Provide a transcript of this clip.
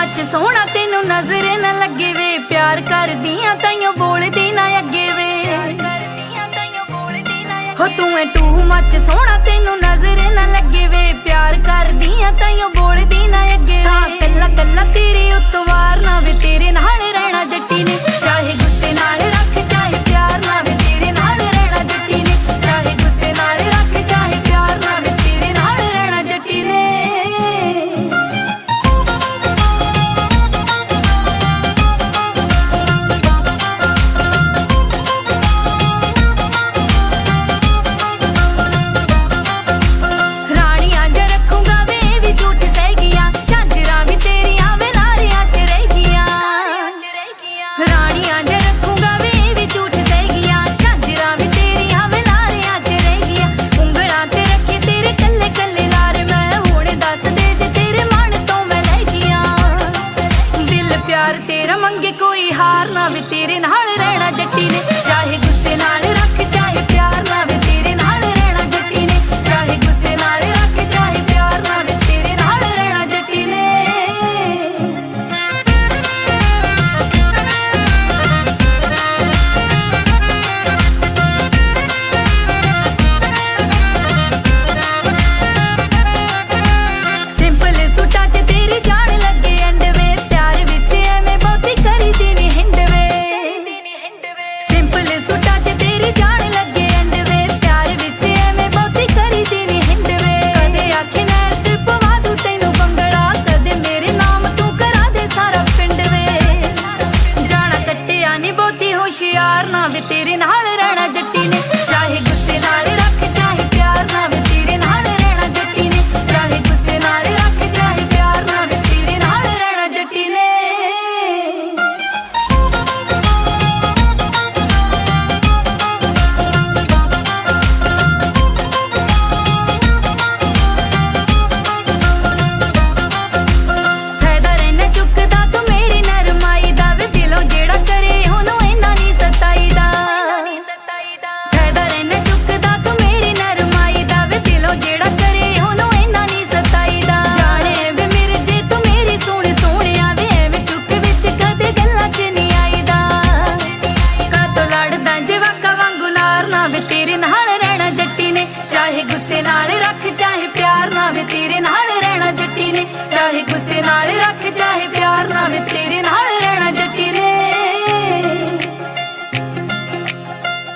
Much सोहना तेनू नजर न लगे वे, प्यार कर दियां ताइयों बोलदी ना अगे वे। हो तू है टू मच सोहना तेनू नजर न लगे वे, प्यार कर दियां ताइयों बोलदी ना अगे वे। कल्ला कल्ला तेरे उतवार ना वे, तेरे नाल रहना जट्टी ने, चाहे गुस्से नाल रख चाहे प्यार ना वे, तेरे नाल रहना जट्टी ने, चाहे गुस्से नाल रख चाहे प्यार ना वे, तेरे नाल रहना जट्टी ने। तेरा मंगे कोई हार ना वे, तेरे नाल रहना जट्टी ने, चाहे गुस्से नाल रख चाहे प्यार ना वे, तेरे नाल रहना जट्टी ने, चाहे गुस्से नाल रख चाहे प्यार ना वे, तेरे नाल रहना जट्टी ने। सिंपल सूटा च तेरी जान लगे अंड वे, प्यार विच एवें बहुती करी दी नी हिंड वे। सिंपल सूटा च तेरी जान लगे अंड वे, प्यार विच एवें बहुती करी दी नी हिंड वे। कदे आखे नैर ते पवा दूं तैनू बंगड़ा, कदे मेरे नाम तू करा दे सारा पिंड वे। जाना कट्टिया नी बहुती होशियार ना वे, तेरे नाल रहना